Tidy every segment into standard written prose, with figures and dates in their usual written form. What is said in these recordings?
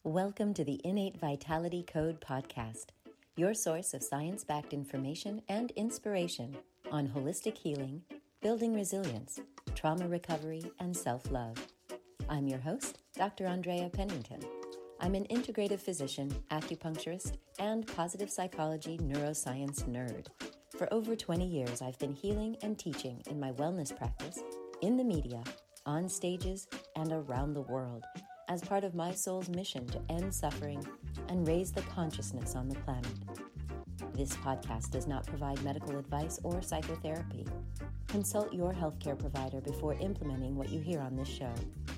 Welcome to the Innate Vitality Code podcast, your source of science-backed information and inspiration on holistic healing, building resilience, trauma recovery, and self-love. I'm your host, Dr. Andrea Pennington. I'm an integrative physician, acupuncturist, and positive psychology neuroscience nerd. For over 20 years, I've been healing and teaching in my wellness practice, in the media, on stages, and around the world, as part of my soul's mission to end suffering and raise the consciousness on the planet. This podcast does not provide medical advice or psychotherapy. Consult your healthcare provider before implementing what you hear on this show.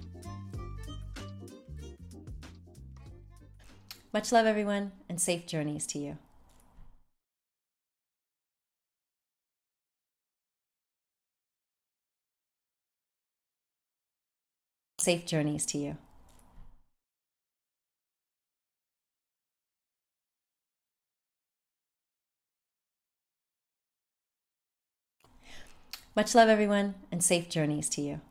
Much love, everyone, and safe journeys to you. Safe journeys to you. Much love, everyone, and safe journeys to you.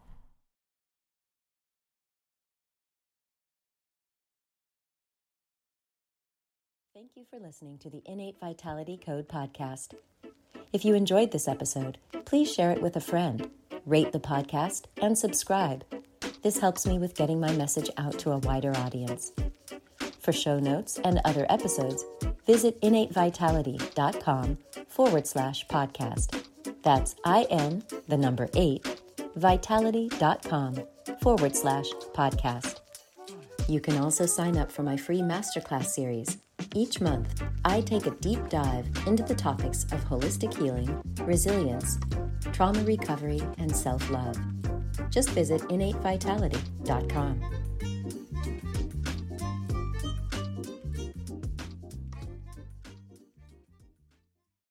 Thank you for listening to the Innate Vitality Code podcast. If you enjoyed this episode, please share it with a friend, rate the podcast, and subscribe. This helps me with getting my message out to a wider audience. For show notes and other episodes, visit innatevitality.com/podcast. That's IN, the number 8, vitality.com/podcast. You can also sign up for my free masterclass series. Each month, I take a deep dive into the topics of holistic healing, resilience, trauma recovery, and self-love. Just visit innatevitality.com.